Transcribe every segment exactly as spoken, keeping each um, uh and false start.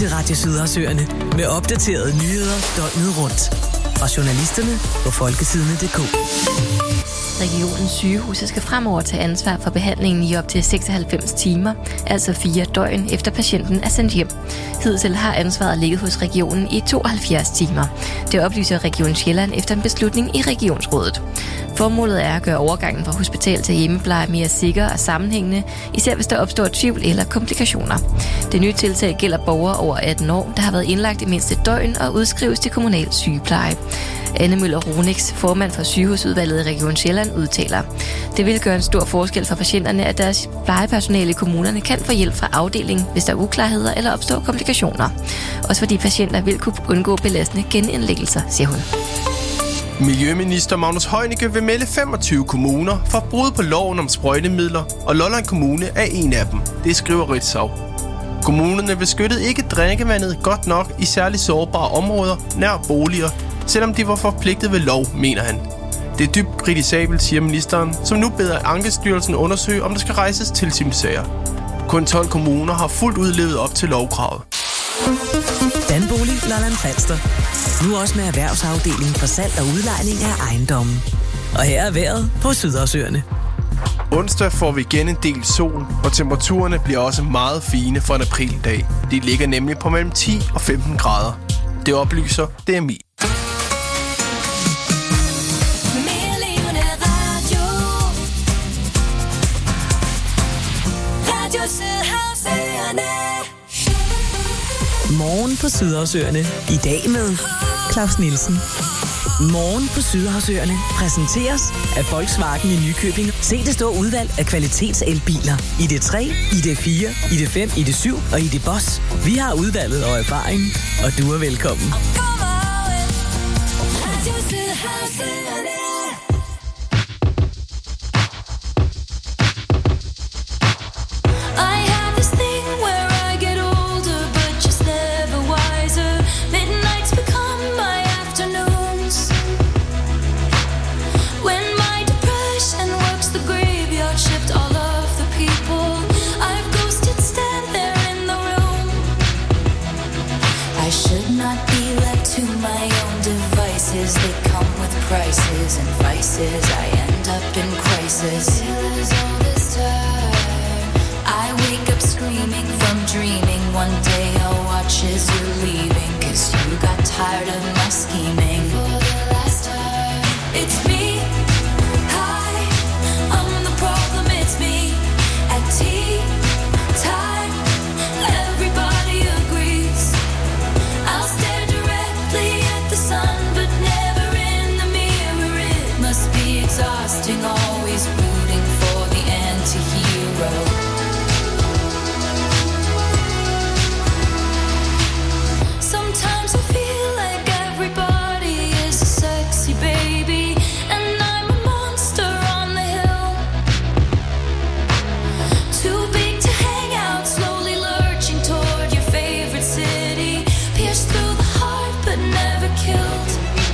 til Radio Sydersøerne med opdaterede nyheder døgnet rundt. Fra journalisterne på folkesidene punktum d k. Regionens sygehuse skal fremover tage ansvar for behandlingen i op til seksoghalvfems timer, altså fire døgn efter patienten er sendt hjem. Hidtil har ansvaret ligget hos regionen i tooghalvfjerds timer. Det oplyser Region Sjælland efter en beslutning i regionsrådet. Formålet er at gøre overgangen fra hospital til hjemmepleje mere sikker og sammenhængende, især hvis der opstår tvivl eller komplikationer. Det nye tiltag gælder borgere over atten år, der har været indlagt i mindst et døgn og udskrives til kommunal sygepleje. Anne Møller Ronix, formand for sygehusudvalget i Region Sjælland, udtaler: Det vil gøre en stor forskel for patienterne, at deres plejepersonale i kommunerne kan få hjælp fra afdelingen, hvis der er uklarheder eller opstår komplikationer. Også fordi patienter vil kunne undgå belastende genindlæggelser, siger hun. Miljøminister Magnus Heunicke vil melde femogtyve kommuner for brud på loven om sprøjtemidler, og Lolland Kommune er en af dem. Det skriver Ritzau. Kommunerne beskyttede ikke drikkevandet godt nok i særligt sårbare områder nær boliger, selvom de var forpligtet ved lov, mener han. Det er dybt kritisabelt, siger ministeren, som nu beder Ankestyrelsen undersøge, om der skal rejses tilsynssager. Kun tolv kommuner har fuldt ud levet op til lovkravet. Danbolig Lolland Falster. Nu også med erhvervsafdelingen for salg og udlejning af ejendommen. Og her er vejret på Sydersøerne. Onsdag får vi igen en del sol, og temperaturerne bliver også meget fine for en aprildag. De ligger nemlig på mellem ti og femten grader. Det oplyser D M I. Morgen på Sydersøerne. I dag med Claus Nielsen. Morgen på Sydersøerne præsenteres af Volkswagen i Nykøbing. Se det store udvalg af kvalitetselbiler. I D tre, I D fire, I D fem, I D syv og I D Boss. Vi har udvalget og erfaringen, og du er velkommen. They come with prices and vices. I end up in crisis. All this time, I wake up screaming from dreaming. One day I'll watch as you're leaving, 'cause you got tired of my scheming. For the last time, it's me. Hi, I'm the problem. It's me. At tea time, everybody agrees. I'll stare directly at the sun, but never in the mirror. It must be exhausting, always rooting for the anti-hero. Sometimes I feel like everybody is a sexy baby, and I'm a monster on the hill. Too big to hang out, slowly lurching toward your favorite city. Pierced through the heart, but never killed.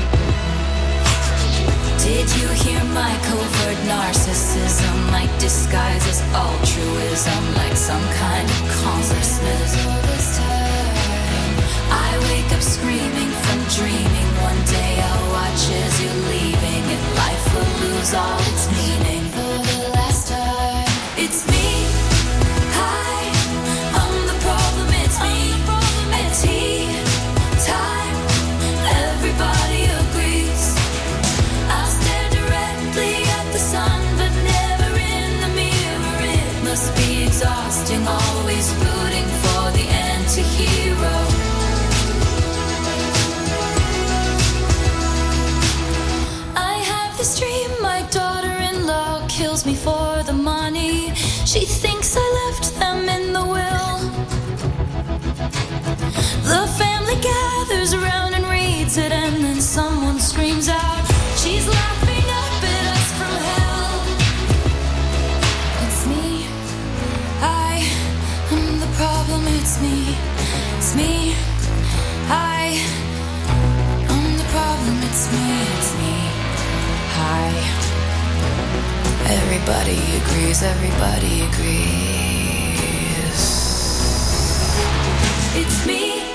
Did you hear my covert narcissism? Like disguise as altruism, like some kind of consciousness. All this time, I wake up screaming from dreaming. One day I'll watch as you're leaving, and life will lose all its meaning. For the last time, it's me. Hi, I'm the problem. It's me. At tea time, everybody agrees. I'll stare directly at the sun, but never in the mirror. It must be exhausting, always rooting for the anti-hero. I have this dream, my daughter-in-law kills me for the money. She thinks I left them in the will. The family gathers around and reads it, and then someone screams out, she's laughing up at us from hell. It's me. I am the problem. It's me. It's me. I am the problem. It's me. It's me. Hi. Everybody agrees. Everybody agrees. It's me.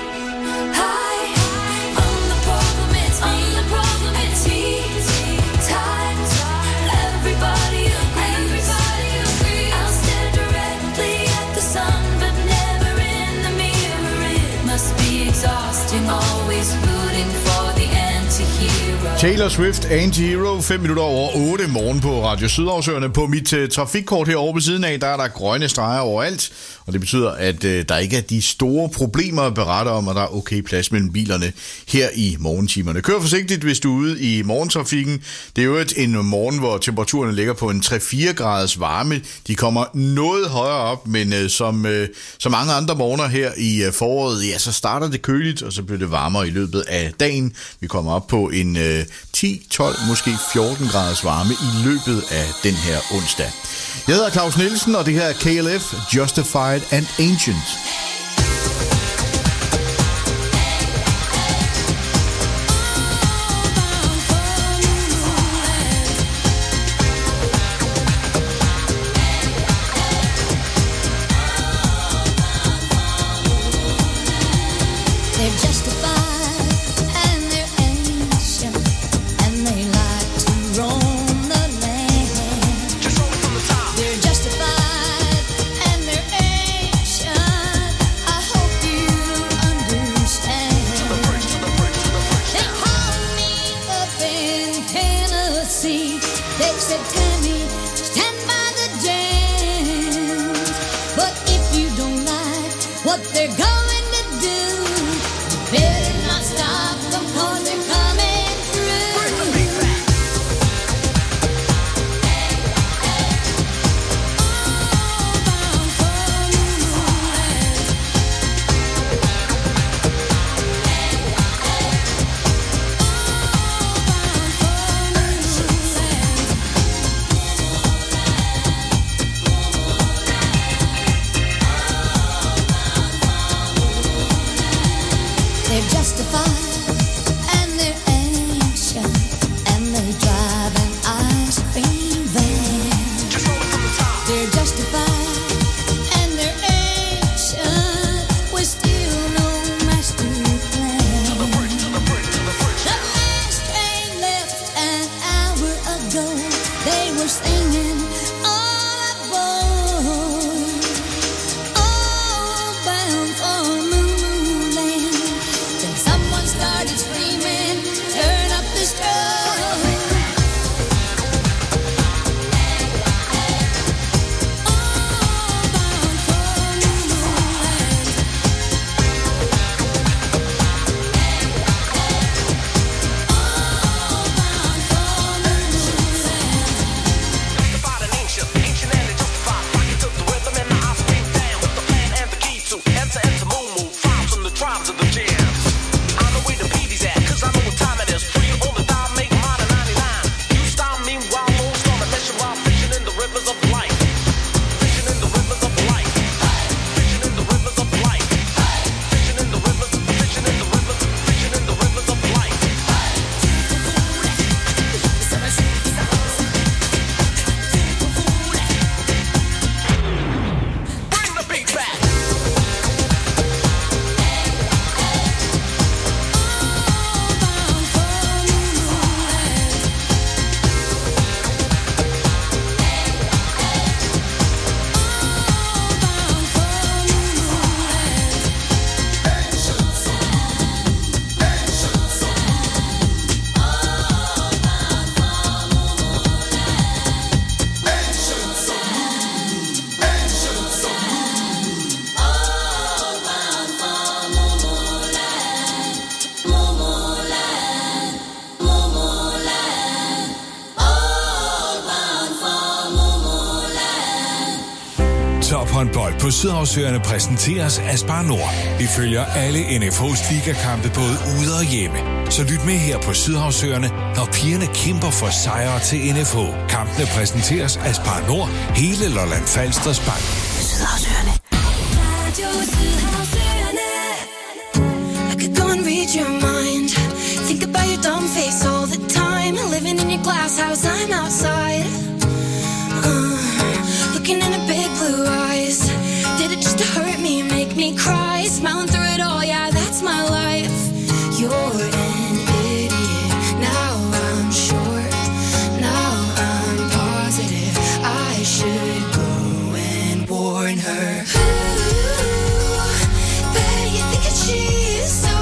exhausting, always rooting for the anti-hero. Taylor Swift, Anti-Hero, fem minutter over otte morgen på Radio Sydhavsøerne. På mit uh, trafikkort herovre ved siden af, der er der grønne streger overalt, og det betyder, at uh, der ikke er de store problemer at berette om, og der er okay plads mellem bilerne her i morgentimerne. Kør forsigtigt, hvis du er ude i morgentrafikken. Det er jo et, en morgen, hvor temperaturerne ligger på en tre til fire graders varme. De kommer noget højere op, men uh, som, uh, som mange andre morgener her i uh, foråret, ja, så starter det køligt, og så bliver det varmere i løbet af dagen. Vi kommer op på en uh, ti, tolv, måske fjorten graders varme i løbet af den her onsdag. Jeg hedder Claus Nielsen, og det her er K L F, Justified and Ancient. Tophåndbold på Sydhavsøerne præsenteres af Spar Nord. Vi følger alle N F H's ligakampe både ude og hjemme. Så lyt med her på Sydhavsøerne, når pigerne kæmper for sejre til N F H. Kampene præsenteres af Spar Nord, hele Lolland Falsters Bank. Sydhavsøerne. Radio Sydhavsøerne. I could go and read your mind. Think about your dumb face all the time. Living in your glass house, I'm outside. Uh, looking in a big blue eyes. Did it just to hurt me, make me cry? Smiling through it all, yeah, that's my life. You're an idiot. Now I'm sure. Now I'm positive. I should go and warn her. Ooh, bet you think that she's so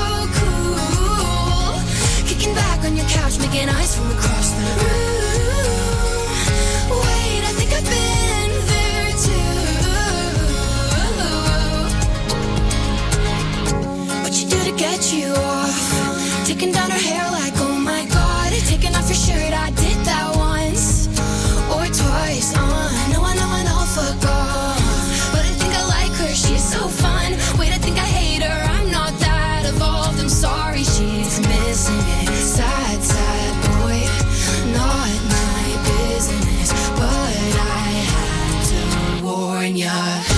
get you off. Taking down her hair like, oh my god. Taking off your shirt, I did that once or twice. Uh, no, I know, I know, fuck off. But I think I like her, she's so fun. Wait, I think I hate her, I'm not that evolved. I'm sorry, she's missing it. Sad, sad boy, not my business. But I had to warn ya.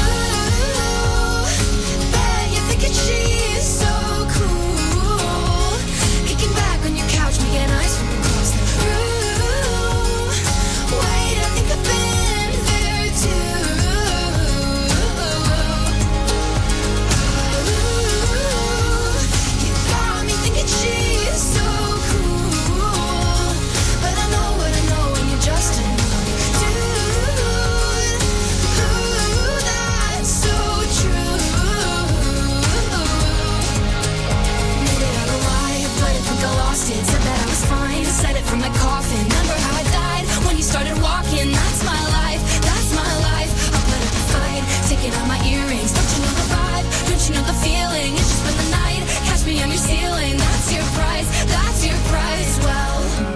From my coffin, remember how I died when you started walking? That's my life, that's my life. I'll put up a fight, taking out my earrings. Don't you know the vibe? Don't you know the feeling? It's just been the night. Catch me on your ceiling. That's your price, that's your price. Well,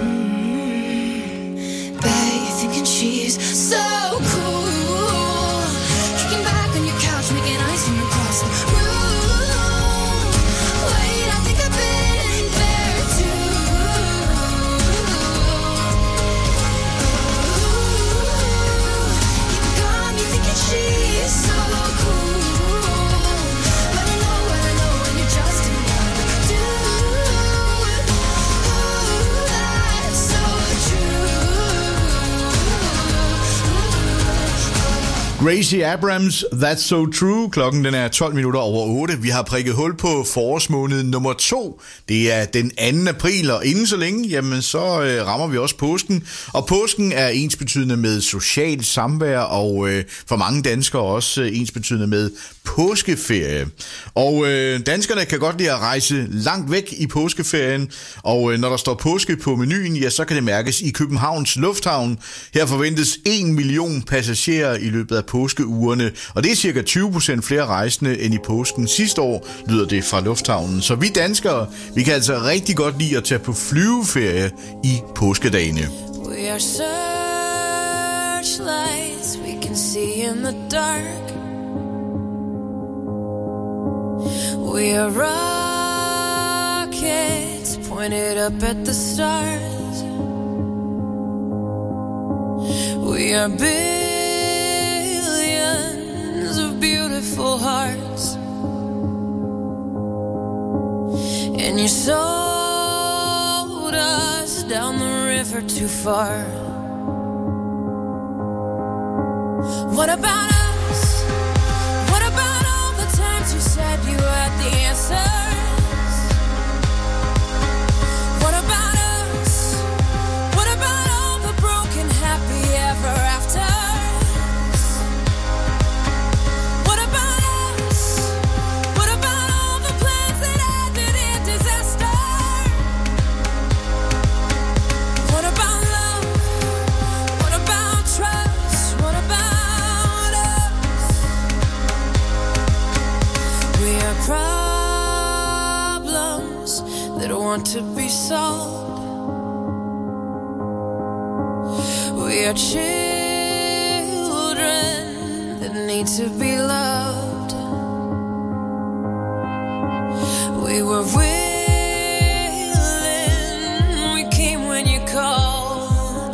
mm, bet you're thinking she's so cool. Kicking back on your couch, making ice from across the room. Wait, I think I've been there too. She's so cool, but I know what I know when you're just another dude. Ooh, that's so true. Gracie Abrams, That's So True. Klokken den er tolv minutter over otte. Vi har prikket hul på forårsmåneden nummer to. Det er den anden april, og inden så længe, jamen så øh, rammer vi også påsken. Og påsken er ensbetydende med socialt samvær, og øh, for mange danskere også øh, ensbetydende med påskeferie. Og øh, danskerne kan godt lide at rejse langt væk i påskeferien, og øh, når der står påske på menuen, ja, så kan det mærkes i Københavns Lufthavn. Her forventes en million passagerer i løbet af påskeugerne, og det er cirka tyve procent flere rejsende end i påsken sidste år, lyder det fra lufthavnen. Så vi danskere, vi kan altså rigtig godt lide at tage på flyveferie i påskedagene. We are searchlights we can see in the dark. We are rockets pointed up at the stars. We are billions of beautiful hearts. And you sold us down the river too far. What about us? What about all the times you said you had the answers? What about us? What about all the broken happy ever afters? What about us? What about all the plans that ended in disaster? What about love? What about trust? What about us? We are problems that want to be solved. We are children that need to be loved. We were willing, we came when you called.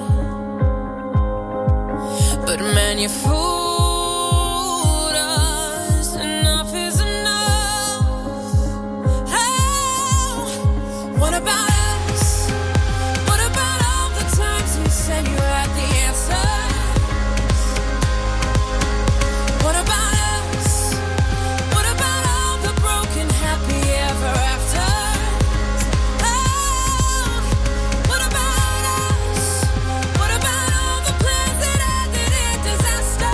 But man, you fooled us. Enough is enough. Oh, what about us? What about all the times you said you had the answers? What about us? What about all the broken happy ever afters? Oh, what about us? What about all the plans that ended in disaster?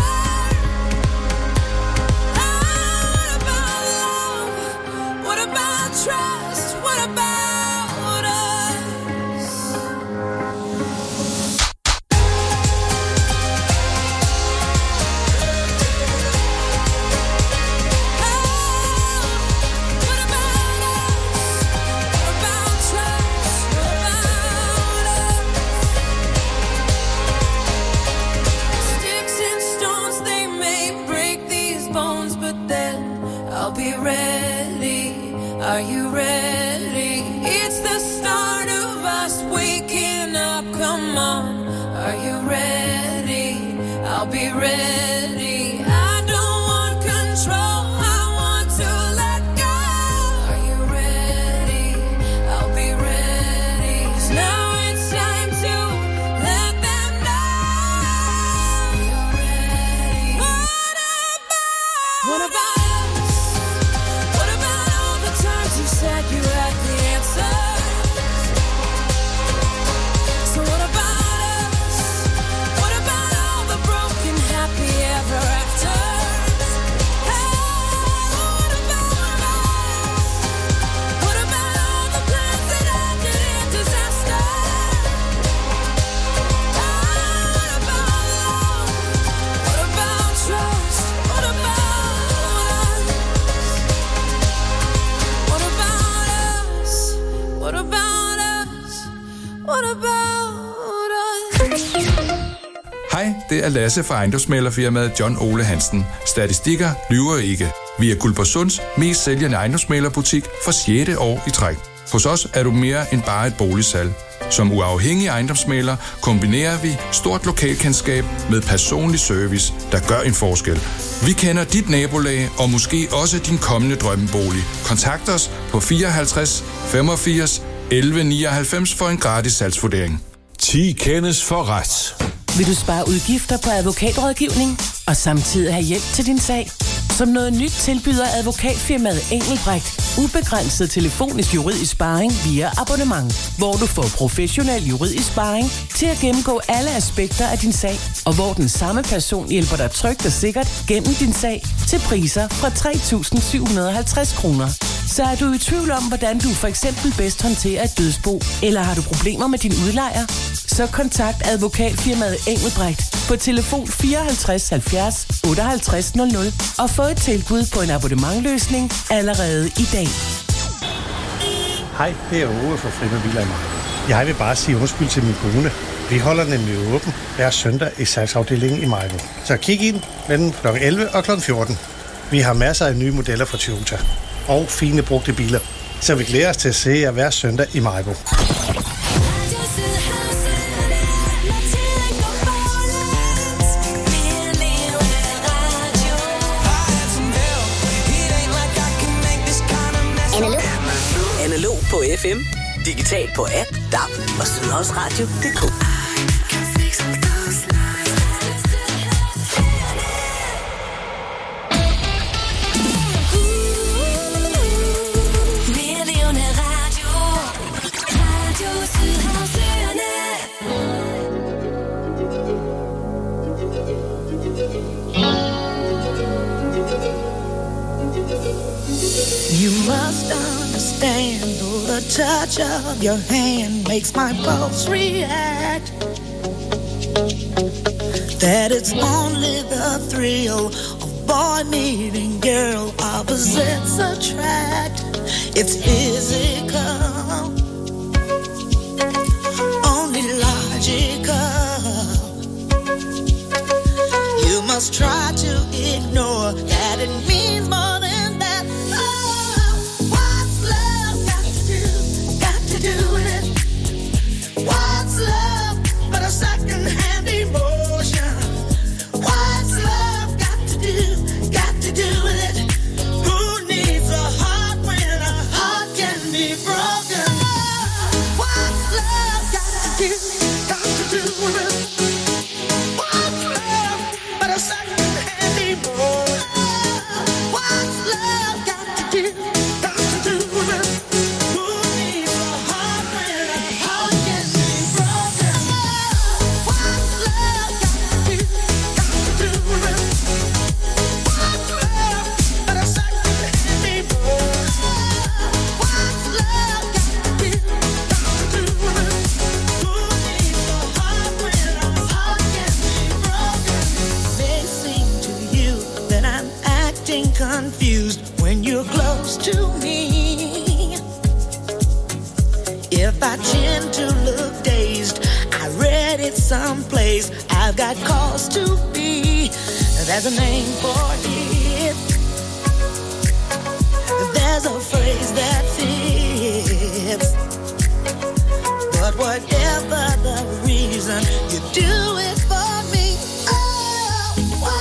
ready? I don't want control, I want to let go. Are you ready? I'll be ready. 'Cause now it's time to let them know you're ready. What about? What about us? What about all the times you said you had the answer? So what about us? What about all the broken happy ever afters? Hey, what about us? What about all the plans that ended in disaster? Hey, what about love? What about trust? What about us? What about us? What about us? What about us? Hej, det er Lasse fra ejendomsmæglerfirmaet John Ole Hansen. Statistikker lyver ikke. Vi er Guldborgsunds mest sælgende ejendomsmæglerbutik for sjette år i træk. Hos os er du mere end bare et boligsalg. Som uafhængig ejendomsmægler kombinerer vi stort lokalkendskab med personlig service, der gør en forskel. Vi kender dit nabolag og måske også din kommende drømmebolig. Kontakt os på fireoghalvtreds femogfirs elleve nioghalvfems for en gratis salgsvurdering. ti kendes for ret. Vil du spare udgifter på advokatrådgivning og samtidig have hjælp til din sag? Som noget nyt tilbyder advokatfirmaet Engelbrecht ubegrænset telefonisk juridisk sparring via abonnement, hvor du får professionel juridisk sparring til at gennemgå alle aspekter af din sag, og hvor den samme person hjælper dig trygt og sikkert gennem din sag til priser fra tre tusind syv hundrede og halvtreds kroner. Så er du i tvivl om, hvordan du for eksempel bedst håndterer et dødsbo, eller har du problemer med din udlejer? Så kontakt advokatfirmaet Engelbrecht på telefon fireoghalvtreds halvfjerds otteoghalvtreds nul nul og få et tilbud på en abonnementløsning allerede i dag. Hej, det er Ove fra Frima Biler i Majbo. Jeg vil bare sige undskyld til min kone. Vi holder nemlig åben hver søndag i salgsafdelingen i Majbo. Så kig ind mellem klokken elleve og klokken fjorten. Vi har masser af nye modeller fra Toyota og fine brugte biler. Så vi glæder os til at se jer hver søndag i Majbo. Analog på F M, digital på app, D A B og sydhavsradio punktum d k. You must understand, though the touch of your hand makes my pulse react, that it's only the thrill of boy meeting girl, opposites attract. It's physical, only logical. You must try to ignore that it means more than that. Oh, what's love got to do, got to do with it? What's love but a second-hand emotion? What's love got to do, got to do with it? Who needs a heart when a heart can be broken? What's love got to do, got to do with it? What's love but a second-hand emotion? What's love got to do, got to do with it? Who needs a heart when a heart can be broken? What's love got to do, got to do with it? What's love but a second-hand emotion? What's love got to do, got to do with it? Who needs a heart when a heart can be broken? May seem to you that I'm acting confused when you're close to me. If I tend to look dazed, I read it someplace. I've got cause to be. There's a name for it. There's a phrase that fits. But whatever the reason, you do it for me. Oh,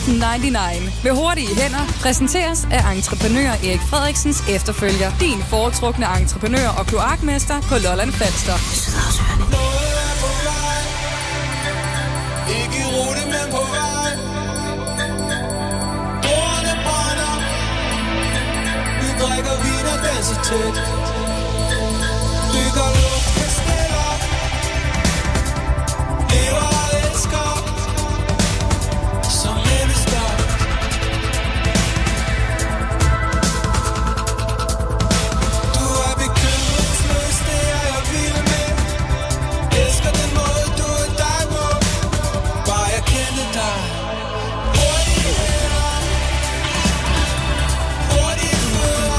nioghalvfems med hurtige hænder præsenteres af entreprenør Erik Frederiksens efterfølger. Din foretrukne entreprenør og kloakmester på Lolland Falster. Ikke i rute, men på vej. Bordene brænder. Vi drikker vin og danser tæt. Dykker luft med stiller. Lever og elsker. Som mennesker. Du er bekymringsløs, det er jeg vild med. Elsker den måde, du er dig på. Bare jeg kender dig. Hurtige hænder. Hurtige fødder.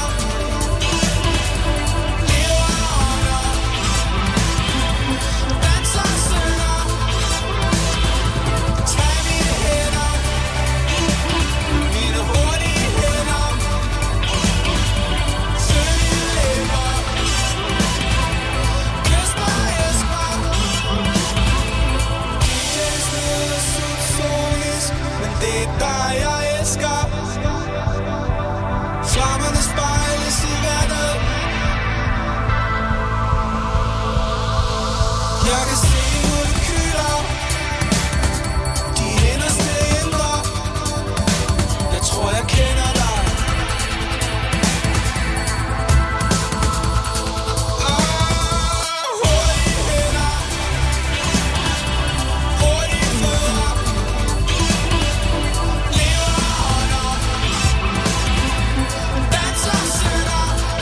Lever ånder. Danser og synger. Tag mine hænder. Mine hurtige hænder. Søg mine læber. Kys mig, elsk mig. Det lyder subsonisk, men det er dig, jeg elsker. Flammerne spejles i vandet. Jeg kan se molekyler. De inderste indre. Jeg tror, jeg kender dig. Hurtige hænder. Hurtige fødder. Lever ånder. Danser og synger.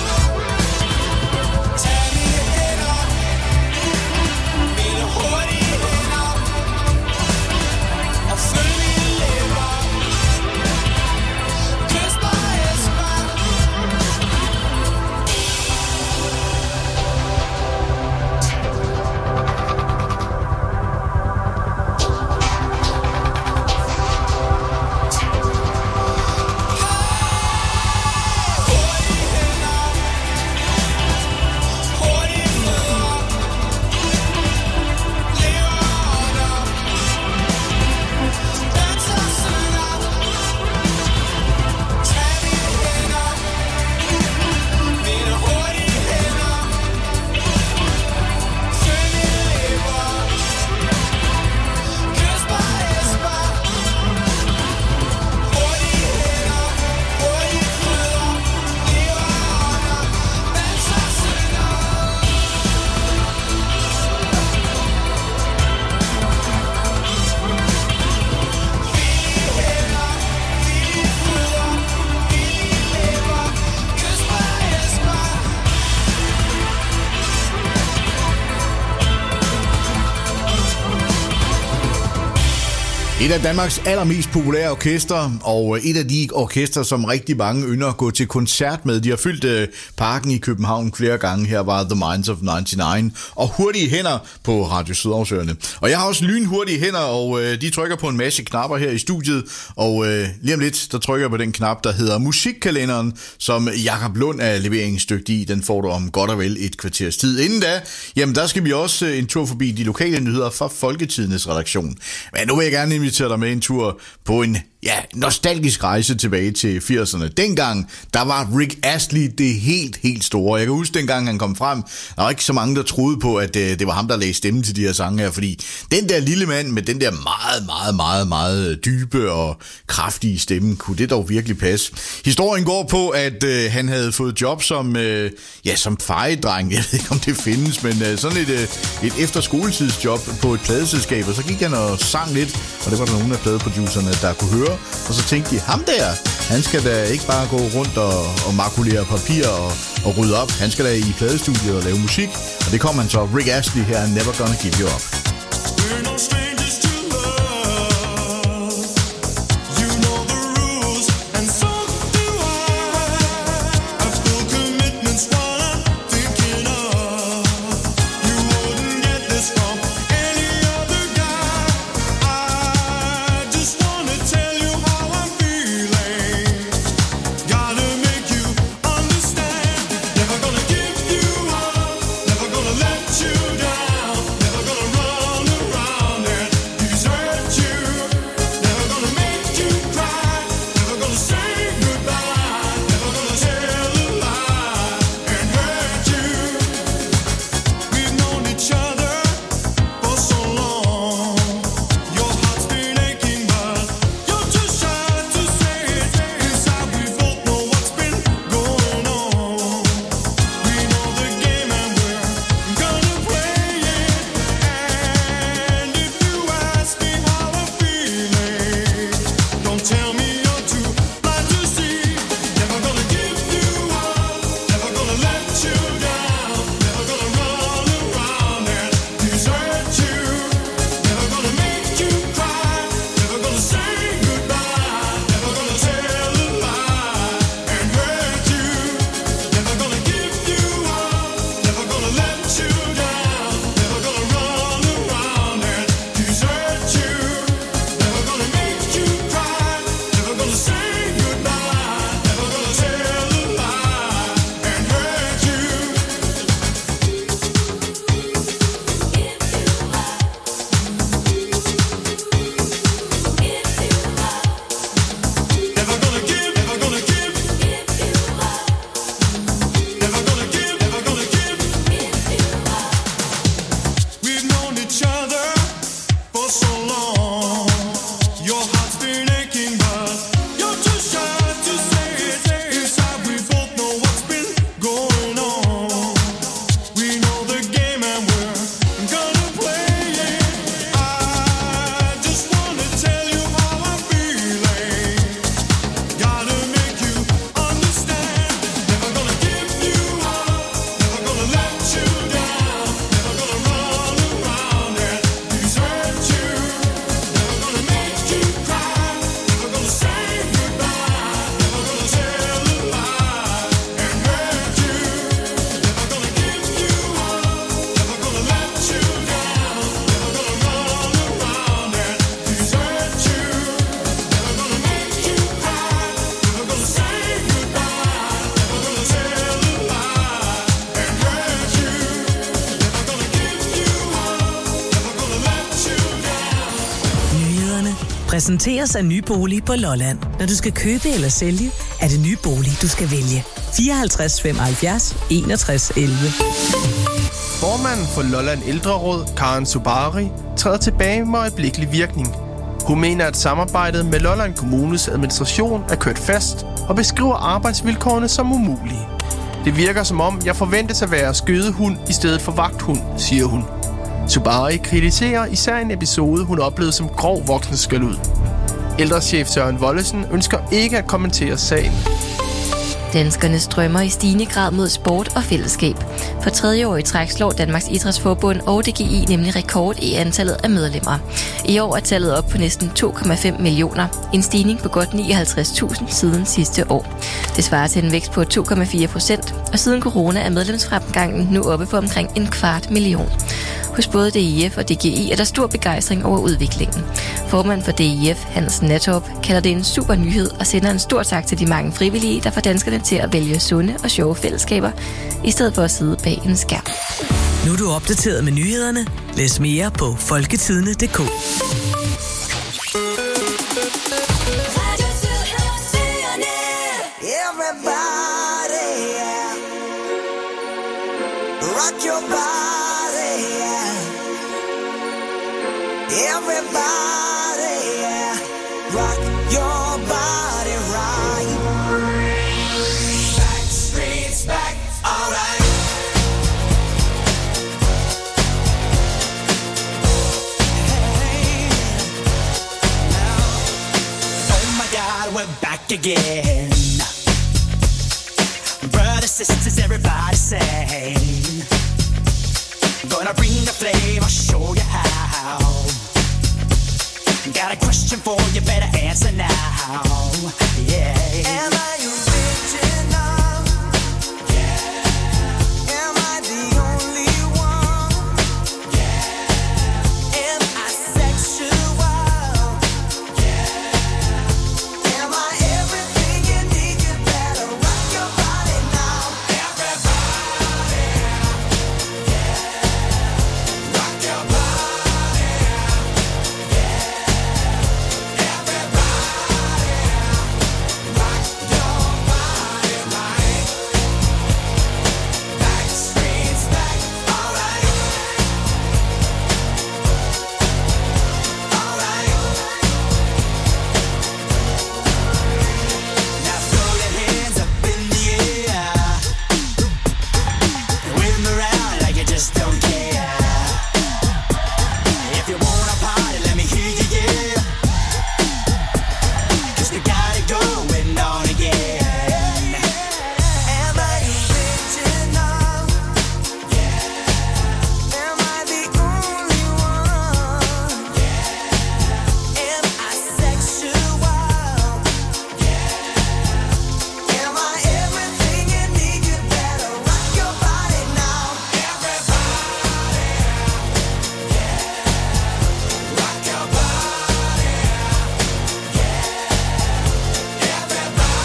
Tag mine hænder. Mine hurtige hænder. Og følg mine læber. Kys mig, elsk mig. Hurtige hænder. Hurtige fødder. Lever ånder. Danser og synger. Tag mine hænder. Mine hurtige hænder. Følg mine læber. Kys mig, elsk mig. Hurtige hænder. Hurtige fødder. Lever ånder. Danser og synger. Villige hænder. Villige fødder. Villige læber. Kys mig, elsk mig. Et af Danmarks allermest populære orkester, og et af de orkester, som rigtig mange ynder at gå til koncert med. De har fyldt øh, parken i København flere gange. Her var The Minds of nioghalvfems og Hurtige Hænder på Radio Sydhavsøerne. Og jeg har også lynhurtige hænder, og øh, de trykker på en masse knapper her i studiet. Og øh, lige om lidt, der trykker jeg på den knap, der hedder Musikkalenderen, som Jakob Lund er leveringsdygtig i. Den får du om godt og vel et kvarters tid. Inden da, jamen der skal vi også øh, en tur forbi de lokale nyheder fra Folketidenes redaktion. Men nu vil jeg gerne invitere dig med en tur på en ja, nostalgisk rejse tilbage til firserne. Dengang, der var Rick Astley det helt, helt store. Jeg kan huske, dengang han kom frem, der var ikke så mange, der troede på, at øh, det var ham, der lagde stemme til de her sange her, fordi den der lille mand med den der meget, meget, meget, meget dybe og kraftige stemme, kunne det dog virkelig passe. Historien går på, at øh, han havde fået job som, øh, ja, som fejedreng. Jeg ved ikke, om det findes, men øh, sådan et, øh, et efterskoletidsjob på et pladeselskab, og så gik han og sang lidt, og det var der nogle af pladeproducerne, der kunne høre. Og så tænkte de, ham der, han skal da ikke bare gå rundt og, og makulere papir og, og rydde op. Han skal da i pladestudiet og lave musik. Og det kom han så, Rick Astley her, Never Gonna Give You Up. Never gonna let you down, never gonna run around and præsenteres af Nye Bolig på Lolland. Når du skal købe eller sælge, er det Nye Bolig, du skal vælge. fireoghalvtreds femoghalvfjerds enogtres elleve. Formanden for Lolland Ældreråd, Karen Subari, træder tilbage med øjeblikkelig virkning. Hun mener, at samarbejdet med Lolland Kommunes administration er kørt fast og beskriver arbejdsvilkårene som umulige. Det virker som om, jeg forventes at være skødehund i stedet for vagthund, siger hun. Subari kritiserer især en episode, hun oplevede som grov voksenskældud. Ældrechef Søren Wollesen ønsker ikke at kommentere sagen. Danskerne strømmer i stigende grad mod sport og fællesskab. For tredje år i træk slår Danmarks Idrætsforbund og D G I nemlig rekord i antallet af medlemmer. I år er tallet op på næsten to komma fem millioner, en stigning på godt nioghalvtreds tusind siden sidste år. Det svarer til en vækst på to komma fire procent, og siden corona er medlemsfremgangen nu oppe på omkring en kvart million. Hos både D I F og D G I er der stor begejstring over udviklingen. Formanden for D I F, Hans Nattorp, kalder det en super nyhed og sender en stor tak til de mange frivillige, der får danskerne til at vælge sunde og sjove fællesskaber, i stedet for at sidde bag en skærm. Nu er du opdateret med nyhederne. Læs mere på folketidende punktum d k. Rock your body, yeah. Everybody, yeah. Rock your body right. Back streets back, alright. Hey, now, oh my God, we're back again. Brothers, sisters, everybody say, gonna bring the flame, I'll show you how. Got a question for you, better answer now. Yeah. Am I original? Yeah. Am I the only one? Yeah. Am I sexual? Yeah. Am I everything you need? You better rock your body now. Everybody. Yeah. Rock your body. Yeah. Everybody. Rock your body right. Back streets back, alright. Alright. Now throw your hands up in the air. Wave 'em around like you just don't care. If you wanna party, let me hear you, yeah. 'Cause we got it going on again. Am I original? Yeah. Am I the only one? Yeah. Am I sexual? Yeah. Am I everything you need? You better rock your body now. Everybody. Yeah. Rock your body. Yeah. Everybody.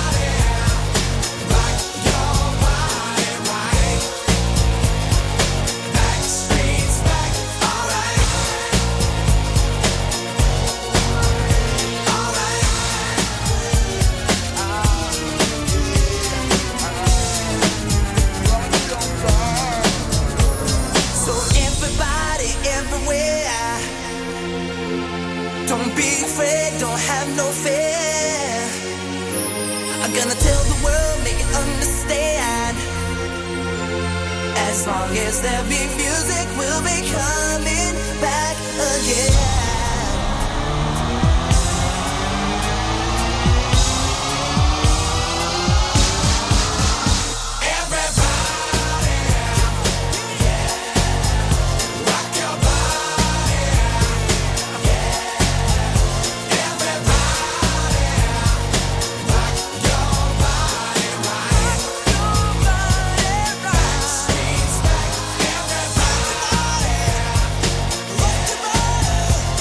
Rock your body right. Back streets back, alright. Alright. So everybody, everywhere, don't be afraid, don't have no fear. I'm gonna tell the world, make it understand. As long as there be music, we'll be coming back again. Everybody, yeah. Rock your body, yeah. Everybody, rock your body right. Back streets back, everybody, rock your body.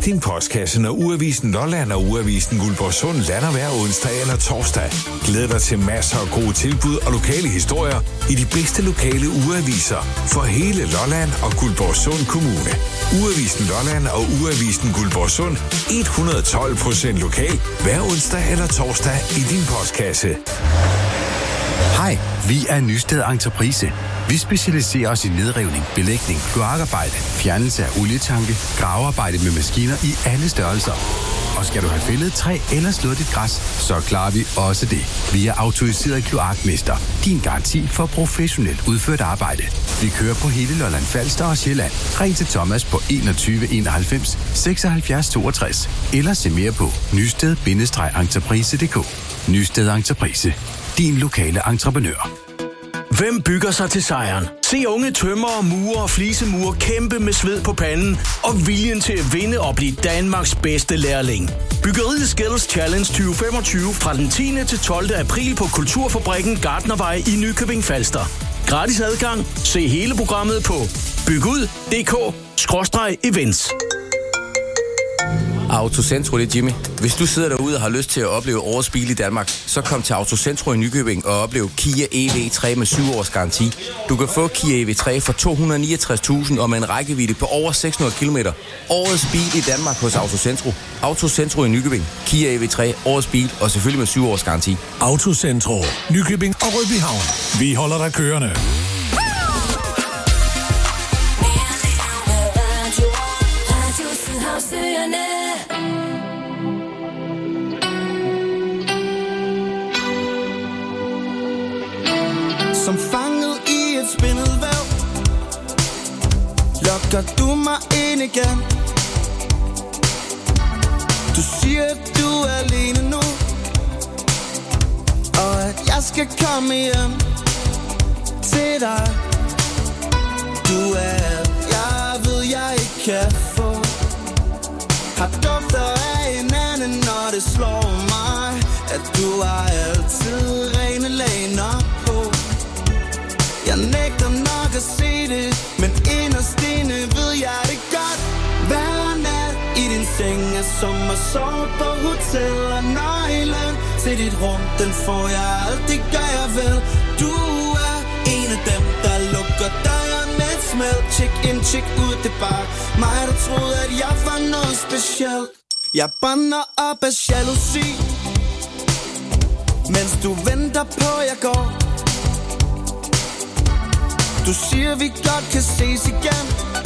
din postkasse, når Ugeavisen Lolland og Ugeavisen Guldborgsund lander hver onsdag eller torsdag. Glæd dig til masser af gode tilbud og lokale historier i de bedste lokale ugeaviser for hele Lolland og Guldborgsund Kommune. Ugeavisen Lolland og Ugeavisen Guldborgsund et hundrede og tolv procent lokal hver onsdag eller torsdag i din postkasse. Hej, vi er Nysted Entreprise. Vi specialiserer os i nedrivning, belægning, kloakarbejde, fjernelse af olietanke, gravearbejde med maskiner i alle størrelser. Og skal du have fældet træ eller slået dit græs, så klarer vi også det. Vi er autoriseret kloakmester. Din garanti for professionelt udført arbejde. Vi kører på hele Lolland Falster og Sjælland. Ring til Thomas på enogtyve enoghalvfems seksoghalvfjerds toogtres eller se mere på nysted entreprise punktum d k. Nysted Entreprise. Din lokale entreprenør. Hvem bygger sig til sejren? Se unge tømrere, murer og flisemurer kæmpe med sved på panden og viljen til at vinde og blive Danmarks bedste lærling. Byggeriet Skills Challenge tyve femogtyve fra den tiende til tolvte april på Kulturfabrikken Gartnervej i Nykøbing Falster. Gratis adgang. Se hele programmet på bygud punktum d k skråstreg events. Autocentro, det er Jimmy. Hvis du sidder derude og har lyst til at opleve årets bil i Danmark, så kom til Autocentro i Nykøbing og oplev Kia E V tre med syv års garanti. Du kan få Kia E V tre for to hundrede og niogtres tusind og med en rækkevidde på over seks hundrede kilometer. Årets bil i Danmark hos Autocentro. Autocentro i Nykøbing. Kia E V tre, årets bil og selvfølgelig med syv års garanti. Autocentro, Nykøbing og Rødbyhavn. Vi holder dig kørende. Som fanget i et spindelvæv lokker du mig ind igen. Du siger, at du er alene nu, og at jeg skal komme hjem til dig. Du er, jeg ved, jeg ikke kan få. Har dufter af hinanden, når det slår mig, at du har altid rene laner på. Jeg nægter nok at se det, men inderst inde ved jeg det godt. Hver nat i din seng er som at sove på hotel, og nøglen til dit rum, den får jeg altid, gør jeg vel. Du er en af dem, der lukker døren med et smæld. Check in, check ud, det er bare mig, der troede, at jeg var noget specielt. Jeg brænder op af jalousi, mens du venter på, jeg går. Du siger, vi godt kan ses igen,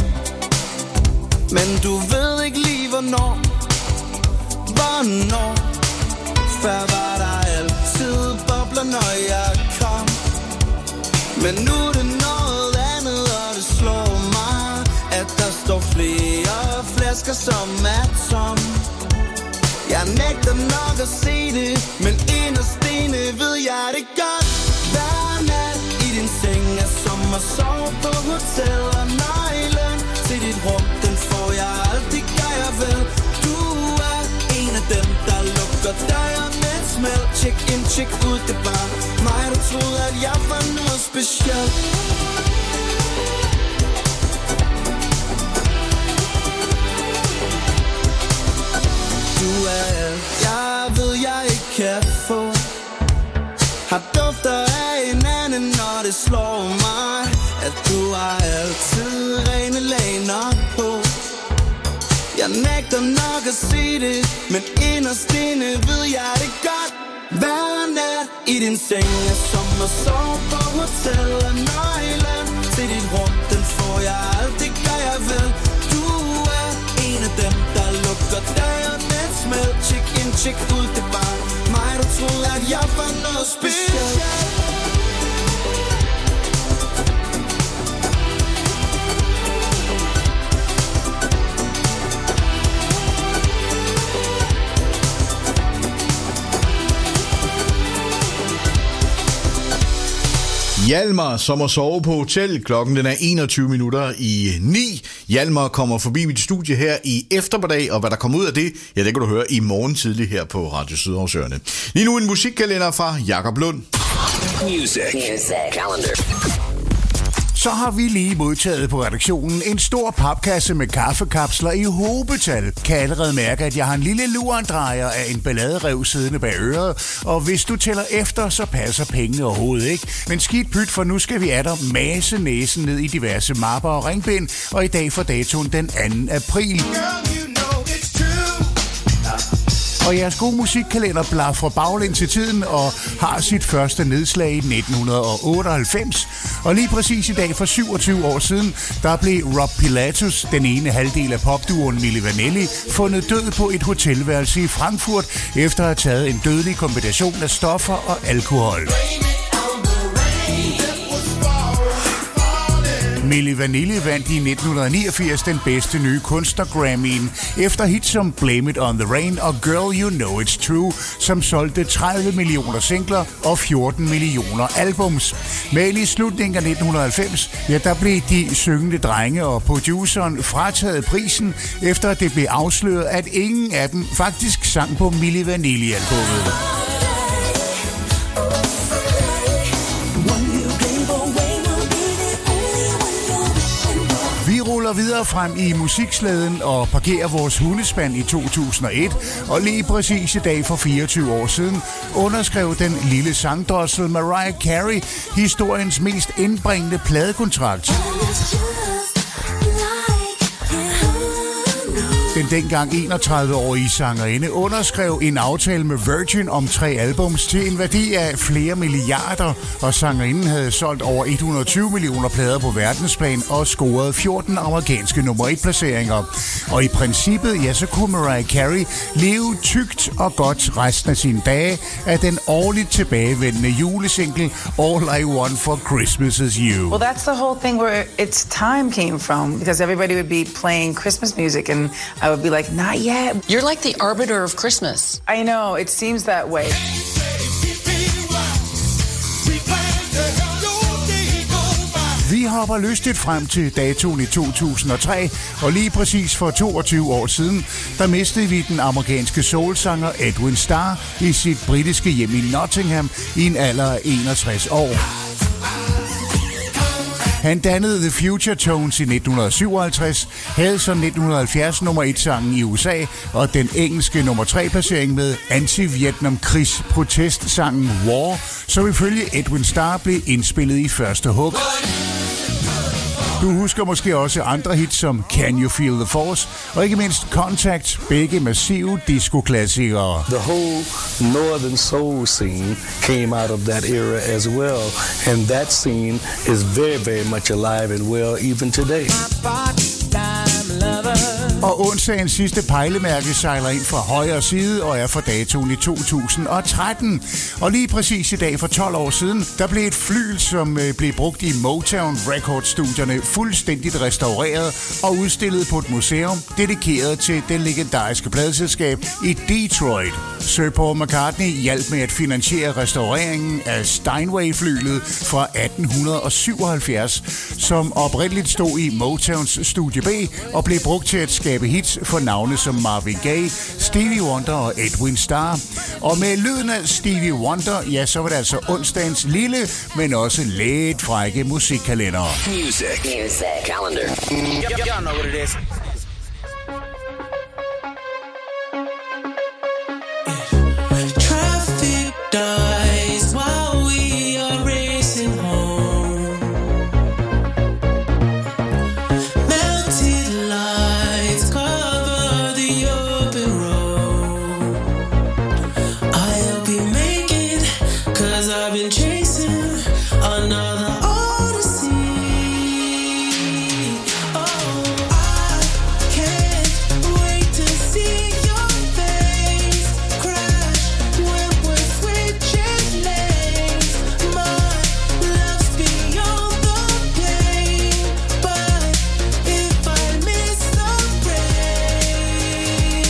men du ved ikke lige, hvornår. Hvornår? Før var der altid bobler, når jeg kom. Men nu er det noget andet, og det slår mig, at der står flere flasker, som er tom. Jeg nægter nok at se det, men inderst inde ved jeg det godt. Hver nat i din seng er som at sove på hotel, og nøglen til dit rum, den får jeg altid, gør jeg vel. Du er en af dem, der lukker døren med et smæld. Check in, check ud, det er bare mig, der troede, at jeg var noget specielt. Du er alt, jeg ved, jeg ikke kan få. Har dufter af hinanden, når det slår mig, at du har altid rene laner på. Jeg nægter nok at se det, men inderst inde ved jeg det godt. Hver nat i din seng er som at sove på hotel, og nøglen til dit rum, den får jeg altid, gør jeg vel. Du er en af dem, der lukker døren med et smæld. Check in, check ud, det er bare mig, der troede, at jeg var noget specielt. Hjalmar, som at sove på hotel. Klokken den er enogtyve minutter i ni. Hjalmar kommer forbi mit studie her i eftermiddag, og hvad der kommer ud af det, ja, det kan du høre i morgen tidlig her på Radio Sydhavsørene. Lige nu en musikkalender fra Jakob Lund. Music. Music. Calendar. Så har vi lige modtaget på redaktionen en stor papkasse med kaffekapsler i hobetal. Kan allerede mærke, at jeg har en lille lurendrejer af en balladerev siddende bag øret, og hvis du tæller efter, så passer pengene overhovedet ikke. Men skidt pyt, for nu skal vi atter mase næsen ned i diverse mapper og ringbind, og i dag for datoen den anden april. Og jeres gode musikkalender blafrer baglæns til tiden og har sit første nedslag i nitten otteoghalvfems. Og lige præcis i dag for syvogtyve år siden, der blev Rob Pilatus, den ene halvdel af popduoen Milli Vanilli, fundet død på et hotelværelse i Frankfurt, efter at have taget en dødelig kombination af stoffer og alkohol. Milli Vanilli vandt i nitten niogfirs den bedste nye kunstner-Grammy'en efter hits som Blame It On The Rain og Girl You Know It's True, som solgte tredive millioner singler og fjorten millioner albums. Men i slutningen af nitten halvfems, ja, der blev de syngende drenge og produceren frataget prisen, efter at det blev afsløret, at ingen af dem faktisk sang på Milli Vanilli-albummet. Vi ruller videre frem i musikslæden og parkerer vores hundespand i to tusind og et, og lige præcis i dag for fireogtyve år siden underskrev den lille sangdrossel Mariah Carey historiens mest indbringende pladekontrakt. Den dengang enogtredive-årige sangerinde underskrev en aftale med Virgin om tre albums til en værdi af flere milliarder, og sangerinden havde solgt over et hundrede og tyve millioner plader på verdensplan og scoret fjorten amerikanske nummer et placeringer. Og i princippet, ja, så kunne Mariah Carey leve tykt og godt resten af sine dage af den årligt tilbagevendende julesingle All I Want For Christmas Is You. Well, that's the whole thing where its time came from, because everybody would be playing Christmas music and I would be like, not yet. You're like the arbiter of Christmas. I know, it seems that way. Vi hopper lystigt frem til datoen i to tusind og tre, og lige præcis for toogtyve år siden, der mistede vi den amerikanske soulsanger Edwin Starr i sit britiske hjem i Nottingham i en alder af enogtres år. Han dannede The Future Tones i nitten syvoghalvtreds, havde som nitten halvfjerds nummer et sangen i U S A og den engelske nummer tre placering med anti-Vietnam-krigs protestsangen War, som ifølge Edwin Starr blev indspillet i første hug. Du husker måske også andre hits som Can You Feel The Force og ikke mindst Contact, begge massive disco-klassikere. The whole northern soul scene came out of that era as well, and that scene is very, very much alive and well even today. Og onsdagens sidste pejlemærke sejler ind fra højre side og er for datoen i to tusind og tretten. Og lige præcis i dag for tolv år siden, der blev et flyl, som blev brugt i Motown Records-studierne, fuldstændigt restaureret og udstillet på et museum, dedikeret til det legendariske pladeselskab i Detroit. Sir Paul McCartney hjalp med at finansiere restaureringen af Steinway-flylet fra atten syvoghalvfjerds, som oprindeligt stod i Motowns Studie B og blev brugt til at skabe hits for navne som Marvin Gaye, Stevie Wonder og Edwin Starr. Og med lyden af Stevie Wonder, ja, så var det altså onsdagens lille, men også lidt frække musikkalender. Music. Music. Calendar. Y'all know what it is. Traffic dies while we are racing home. Melted lights cover the open road. I'll be making, cause I've been chasing another odyssey. Oh, I can't wait to see your face crash when we're switching lanes. My love's beyond the pain, but if I miss the break,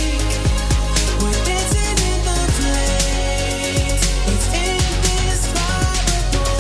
we're dancing in the flames. It's indescribable.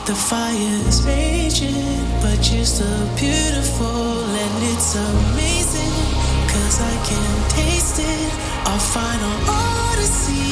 The fire is raging, but you're so beautiful and it's amazing, 'cause I can taste it, our final odyssey.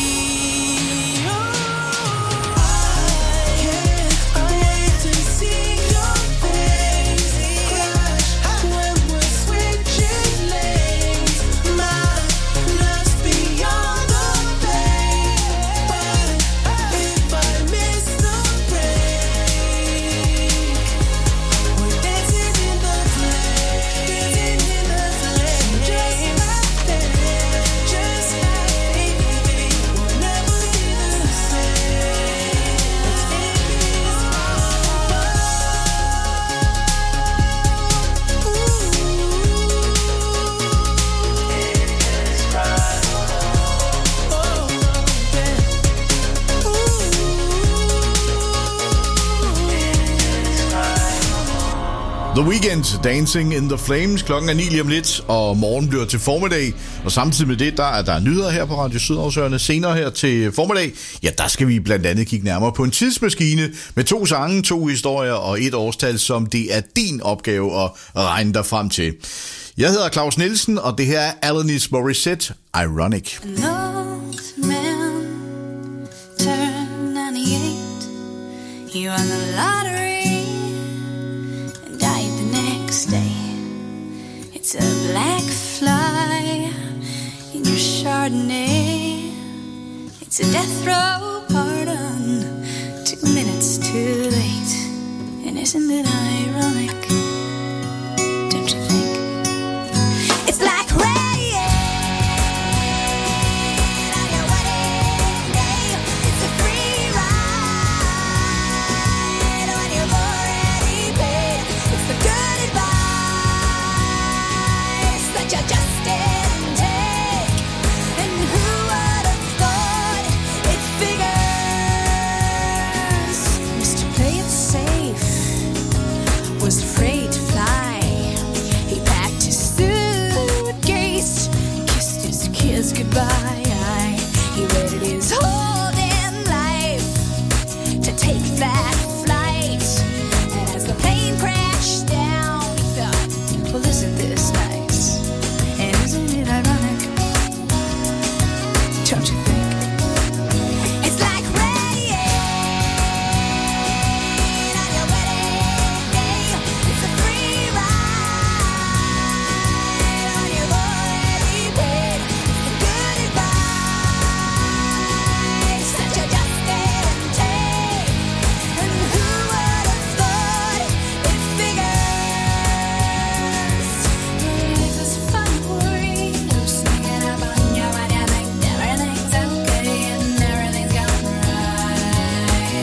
The Weeknd, Dancing in the Flames. Klokken er ni lige om lidt, og morgen bliver til formiddag. Og samtidig med det, der er der nyheder her på Radio Sydhavsøerne. Senere her til formiddag, ja, der skal vi blandt andet kigge nærmere på en tidsmaskine med to sange, to historier og et årstal, som det er din opgave at regne dig frem til. Jeg hedder Claus Nielsen, og det her er Alanis Morissette, Ironic. An old man turned ninety-eight. He won the lottery and died the next day. It's a black fly in your Chardonnay. It's a death row pardon, two minutes too late. And isn't it ironic? Don't you think? It's like rain on your wedding day. It's a free ride when you've already paid. It's the good advice that you just didn't take. And who would have thought it figures? Mister Play It Safe was afraid to fly. He packed his suitcase, kissed his kids goodbye. He waited his whole damn life to take that flight. And as the plane crashed down, he thought, well, isn't this nice? And isn't it ironic? Don't you think? It's like rain on your wedding day. It's a free ride when you've already paid. It's the good advice that you just didn't take. And who would have thought it figures? Life is a funny word, singing about you and you think everything's okay and everything's going right.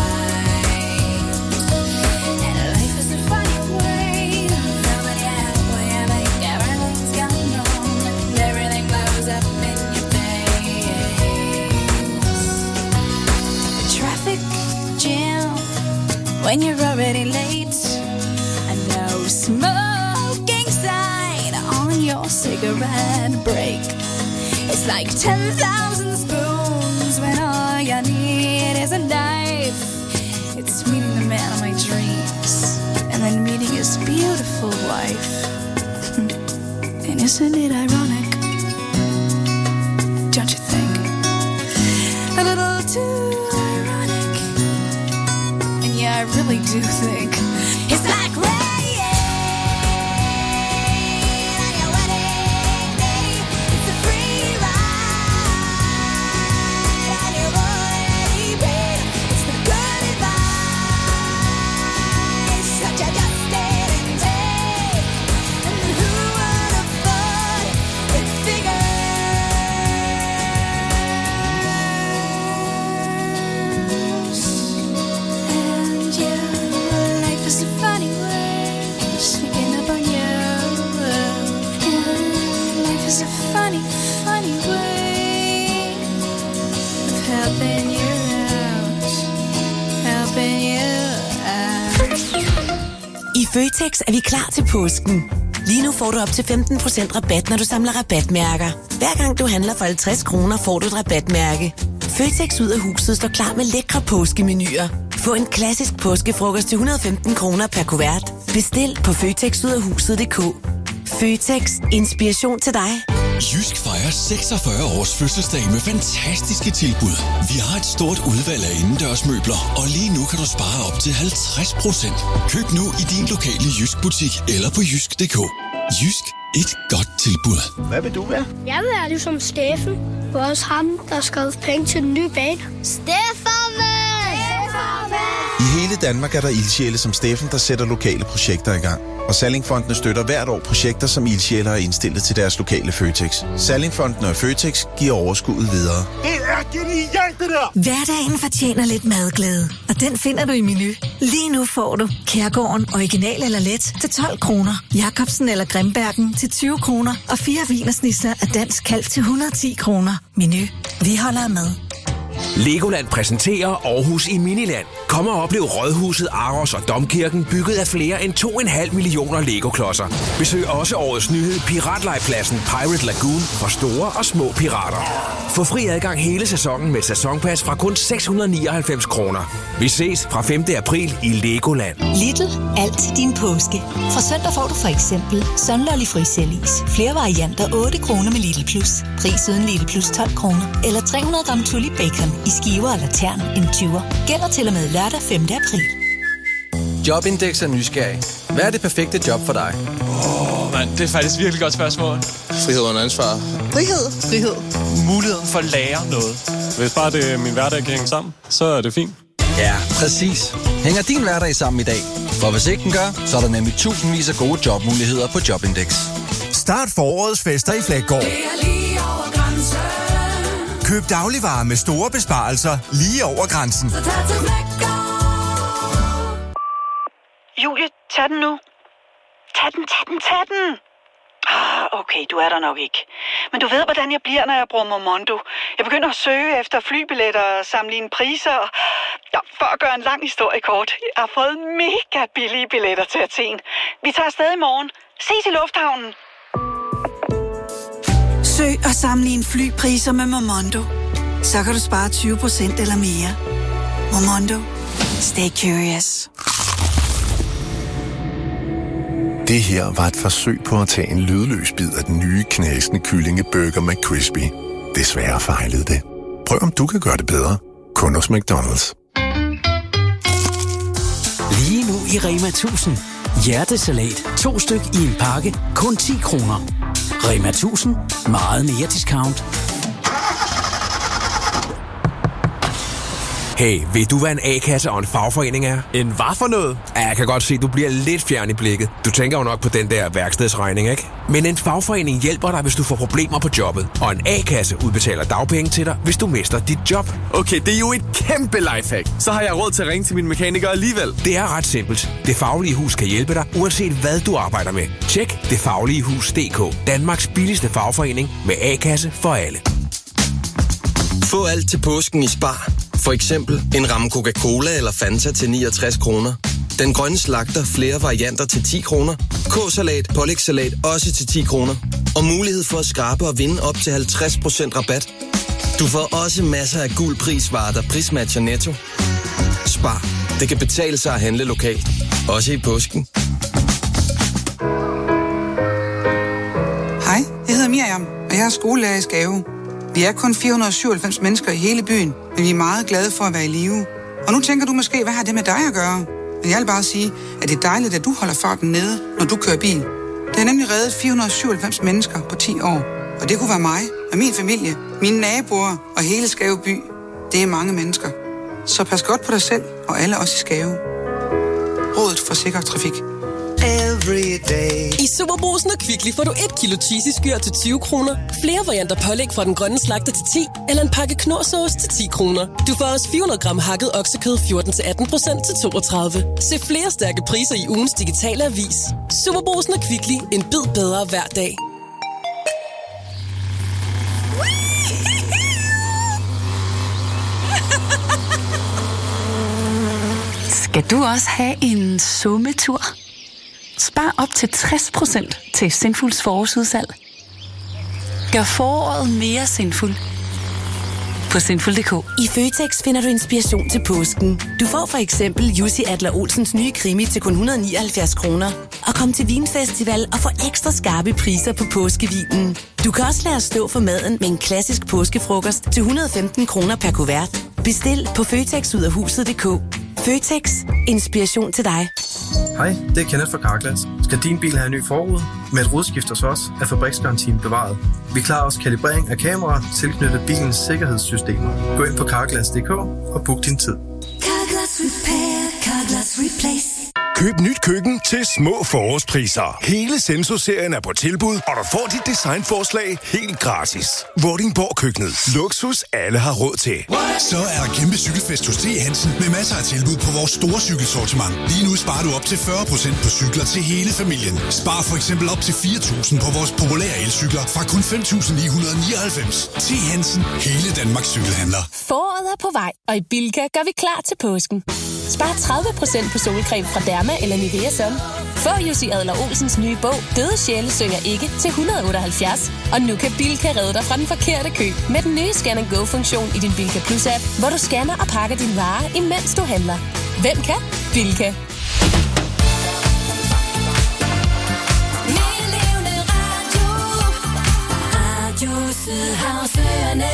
And life is a funny word, nobody halfway you think everything's going wrong and everything blows up in your face. The traffic jam when you're already late, and no smoking sign on your cigarette break. It's like ten thousand spoons when all you need is a knife. It's meeting the man of my dreams and then meeting his beautiful wife. And isn't it ironic? Don't you think? A little too ironic. And yeah, I really do think it's like rain on your wedding day. It's a free ride when you've already paid. It's the good advice that you just didn't take. And who would have thought it figures? And yeah, life is a funny way of sneaking up on you. Yeah, life is a funny, funny way of helping you out, helping you out. I Føtex er vi klar til påsken. Lige nu får du op til femten procent rabat, når du samler rabatmærker. Hver gang du handler for halvtreds kroner, får du et rabatmærke. Føtex ud af huset står klar med lækre påskemenuer. Få en klassisk påskefrokost til et hundrede og femten kroner per kuvert. Bestil på føtex ud af huset punktum d k. Føtex. Inspiration til dig. Jysk fejrer seksogfyrre års fødselsdag med fantastiske tilbud. Vi har et stort udvalg af indendørsmøbler, og lige nu kan du spare op til halvtreds procent. Køb nu i din lokale Jysk butik eller på jysk punktum d k. Jysk. Et godt tilbud. Hvad vil du være? Jeg vil være ligesom Steffen. Det var også ham, der skrev penge til den nye bane. Steffen! I hele Danmark er der ildsjæle som Steffen, der sætter lokale projekter i gang. Og Sallingfondene støtter hvert år projekter, som ildsjæle har indstillet til deres lokale Føtex. Sallingfondene og Føtex giver overskuddet videre. Det er genialt, det der! Hverdagen fortjener lidt madglæde, og den finder du i Menu. Lige nu får du Kærgården original eller let til tolv kroner, Jacobsen eller Grimbergen til tyve kroner og fire wienersnitzer af dansk kalv til et hundrede og ti kroner. Menu. Vi holder af mad. Legoland præsenterer Aarhus i Miniland. Kom og oplev Rådhuset, Aros og Domkirken, bygget af flere end to komma fem millioner Lego-klodser. Besøg også årets nyhed, Piratlejpladsen Pirate Lagoon, for store og små pirater. Få fri adgang hele sæsonen med sæsonpas fra kun seks hundrede og nioghalvfems kroner. Vi ses fra femte april i Legoland. Lidl. Alt til din påske. Fra søndag får du for eksempel Sunlolly frisellis. Flere varianter otte kroner med Lidl Plus. Pris uden Lidl Plus tolv kroner. Eller tre hundrede gram Tulip Bacon i skiver eller tern en tyver. Gælder til og med lørdag femte april. Jobindex er nysgerrig. Hvad er det perfekte job for dig? Åh, oh, mand, det er faktisk et virkelig godt spørgsmål. Frihed under ansvar. Frihed. Frihed. Muligheden for at lære noget. Hvis bare det, min hverdag kan hænge sammen, så er det fint. Ja, præcis. Hænger din hverdag sammen i dag? For hvis ikke den gør, så er der nemlig tusindvis af gode jobmuligheder på Jobindex. Start forårets fester i Flækgaard. Køb dagligvarer med store besparelser lige over grænsen. Julie, tag den nu. Tag den, tag den, tag den. Ah, okay, du er der nok ikke. Men du ved, hvordan jeg bliver, når jeg bruger Momondo. Jeg begynder at søge efter flybilletter og sammenligne priser. Og ja, for at gøre en lang historie kort. Jeg har fået mega billige billetter til Athen. Vi tager afsted i morgen. Ses i lufthavnen. Søg og sammenlign flypriser med Momondo. Så kan du spare tyve procent eller mere. Momondo. Stay curious. Det her var et forsøg på at tage en lydløs bid af den nye knasende kyllingeburger McCrispy. Desværre fejlede det. Prøv om du kan gøre det bedre. Kun hos McDonald's. Lige nu i Rema tusind. Hjertesalat. To styk i en pakke. Kun ti kroner. Rema tusind. Meget mere discount. Hey, ved du, hvad en A-kasse og en fagforening er? En hvad for noget? Ja, jeg kan godt se, du bliver lidt fjern i blikket. Du tænker jo nok på den der værkstedsregning, ikke? Men en fagforening hjælper dig, hvis du får problemer på jobbet. Og en A-kasse udbetaler dagpenge til dig, hvis du mister dit job. Okay, det er jo et kæmpe lifehack. Så har jeg råd til at ringe til min mekaniker alligevel. Det er ret simpelt. Det Faglige Hus kan hjælpe dig, uanset hvad du arbejder med. Tjek det faglige hus punktum d k. Danmarks billigste fagforening med A-kasse for alle. Få alt til påsken i Spar. For eksempel en ramme Coca-Cola eller Fanta til niogtres kroner. Den grønne slagter flere varianter til ti kroner. K-salat, pålægssalat også til ti kroner. Og mulighed for at skrabe og vinde op til halvtreds procent rabat. Du får også masser af guld prisvarer, der prismatcher Netto. Spar. Det kan betale sig at handle lokalt. Også i påsken. Hej, jeg hedder Miriam, og jeg er skolelærer i Skave. Vi er kun fire hundrede og syvoghalvfems mennesker i hele byen, men vi er meget glade for at være i live. Og nu tænker du måske, hvad har det med dig at gøre? Men jeg vil bare sige, at det er dejligt, at du holder farten nede, når du kører bil. Det har nemlig reddet fire hundrede og syvoghalvfems mennesker på ti år. Og det kunne være mig og min familie, mine naboer og hele Skave by. Det er mange mennesker. Så pas godt på dig selv og alle os i Skave. Rådet for sikker trafik. I Superbrugsen og Kvickly får du et kilo cheesy skyr til tyve kroner, flere varianter pålæg fra den grønne slagter til ti, eller en pakke knorrsauce til ti kroner. Du får også fire hundrede gram hakket oksekød fjorten til atten procent til toogtredive. Se flere stærke priser i ugens digitale avis. Superbrugsen og Kvickly. En bid bedre hver dag. Skal du også have en summetur? Spar op til tres procent til Sinfuls forårsudsalg. Gør foråret mere sinfuld. på sinful punktum d k. I Føtex finder du inspiration til påsken. Du får for eksempel Jussi Adler Olsens nye krimi til kun et hundrede og nioghalvfjerds kroner. Og kom til Vinfestival og få ekstra skarpe priser på påskevinen. Du kan også lade os stå for maden med en klassisk påskefrokost til et hundrede og femten kroner per kuvert. Bestil på føtex ud af huset punktum d k. Føtex. Inspiration til dig. Hej, det er Kenneth fra Carglass. Skal din bil have en ny forrude? Med et rudeskift hos os er fabriksgarantien bevaret. Vi klarer også kalibrering af kameraer tilknyttet bilens sikkerhedssystemer. Gå ind på carglass punktum d k og book din tid. Carglass Repair, Carglass Replace. Køb nyt køkken til små forårspriser. Hele Senso-serien er på tilbud, og du får dit designforslag helt gratis. Vordingborg Køkkenet. Luksus alle har råd til. Så er der kæmpe cykelfest hos T. Hansen med masser af tilbud på vores store cykelsortiment. Lige nu sparer du op til fyrre procent på cykler til hele familien. Spar for eksempel op til fire tusind på vores populære elcykler fra kun fem tusind ni hundrede og nioghalvfems. T. Hansen. Hele Danmarks cykelhandler. Foråret er på vej, og i Bilka gør vi klar til påsken. Spar tredive procent på solcreme fra Derma eller Nivea Sun. Få Jussi Adler Olsens nye bog, Døde sjæle synger ikke, til et hundrede og otteoghalvfjerds. Og nu kan Bilka redde dig fra den forkerte kø med den nye Scan and Go-funktion i din Bilka Plus-app, hvor du scanner og pakker dine varer, imens du handler. Hvem kan? Bilka. Radio Sydhavsøerne.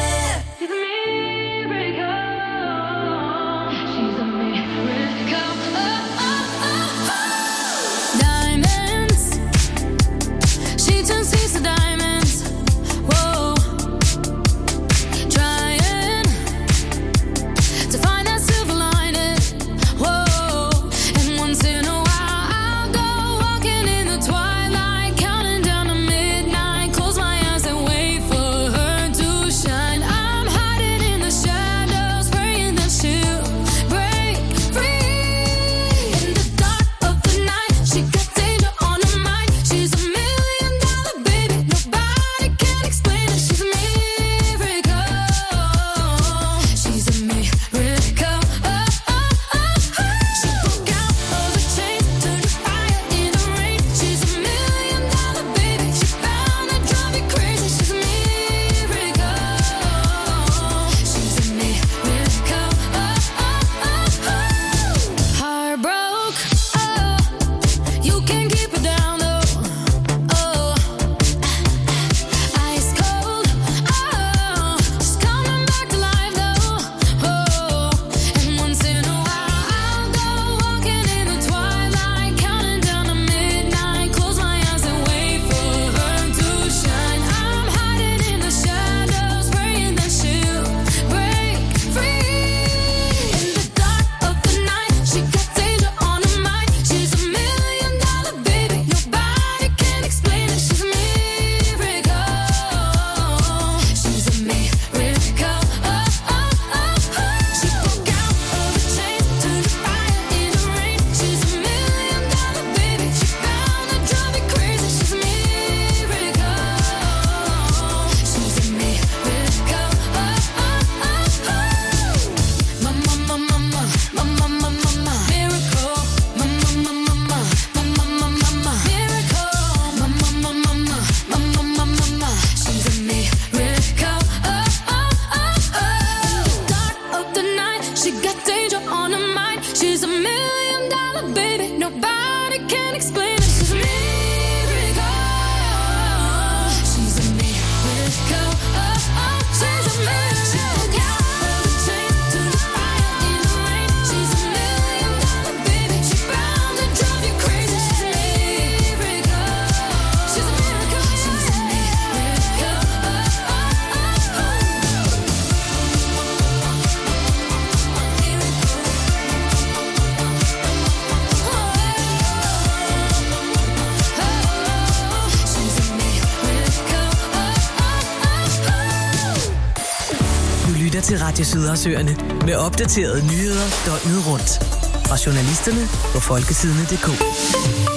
Til Radio Sydhavsøerne med opdaterede nyheder døgnet rundt. Fra journalisterne på folketidene punktum d k.